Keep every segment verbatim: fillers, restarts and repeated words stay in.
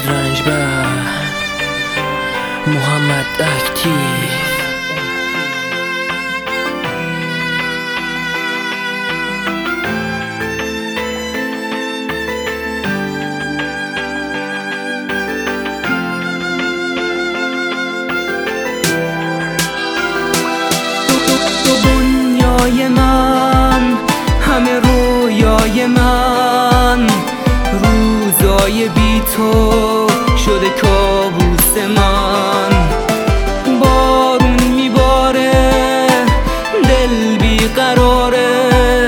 رنجبر محمد اکتیو. دنیای من، همه رویای من، روزای بی تو شده کابوس من. بارون میباره، دل بیقراره،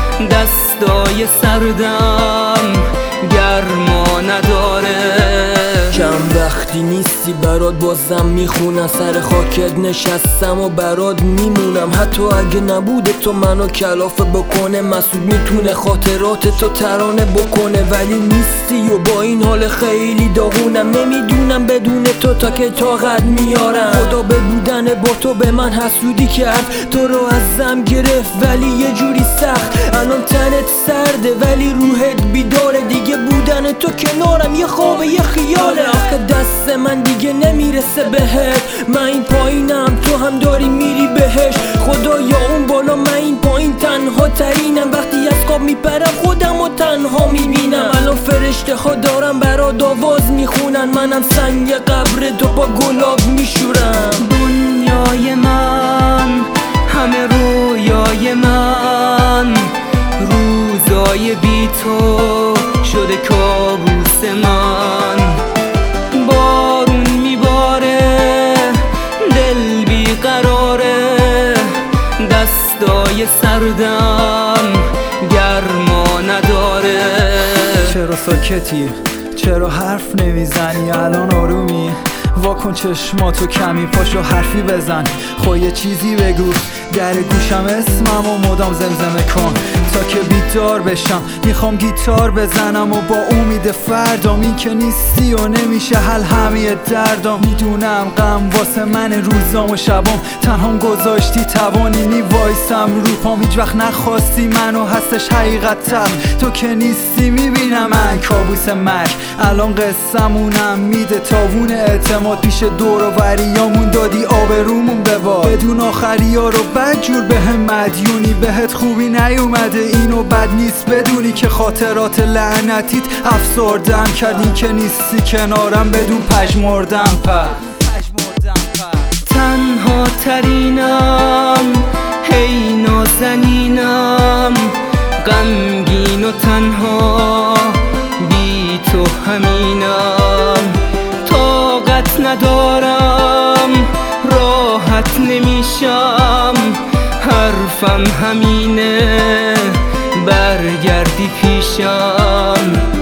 دستای سردم گرما نداره. کم وقتی نیستی برات بازم میخونم، سر خاکت نشستم و برات میمونم. حتی اگه نبوده تو منو کلافه بکنه، مسعود میتونه خاطرات تو ترانه بکنه. ولی نیستی و با این حال خیلی داغونم، نمیدونم بدون تو تا که طاقت میارم. خدا به بودن با تو به من حسودی کرد، تو رو ازم گرفت ولی یه جوری سخت. الان تنت سرده ولی روحت بیداره، دیگه بودن تو کنارم یه خوابه یه خیاله. آخه دست من دیگه نمیرسه بهت، من این پایینم تو هم داری میری بهش. خدا یا اون بالا من این پایین تنها ترینم، وقتی از خواب میپرم خودم و تنها میبینم. الان فرشته ها دارم برات آواز میخونن، منم سنگ قبر تو با گلاب میشورم. دنیای من، همه رویای من، روزای بی تو شده کابوس من. بارون میباره، دل بیقراره، دستای سردم گرما نداره. چرا ساکتی؟ چرا حرف نمیزنی؟ الان آرومی؟ واکن چشماتو کمی، پاشو حرفی بزن، خو یه چیزی بگو. در گوشم اسمم و مدام زمزمه کن تا که بیدار بشم. میخوام گیتار بزنم و با امید فردام، این که نیستی و نمیشه حل همه دردام. میدونم غم واسه من روزام و شبام، تنهام گذاشتی توانی میوایسم رو پام. هیچ وقت نخواستی منو، هستش حقیقتا تو که نیستی. میبینم من کابوس مرگ، الان قصمونم میده تاوون اعتماد. پیش دور و وریامون دادی آبرومون بباد، بدون آخری ها رو بد جور به هم مدیونی. بهت خوبی نیومده اینو بد نیست بدونی، که خاطرات لعنتیت افسردم کردی که نیستی کنارم بدون پژمردم. پر تنها ترینم، هی نازنینم، غمگین و تنها بی تو همینم. طاقت ندارم، راحت نمیشم، حرفم همینه برگردی پیشم.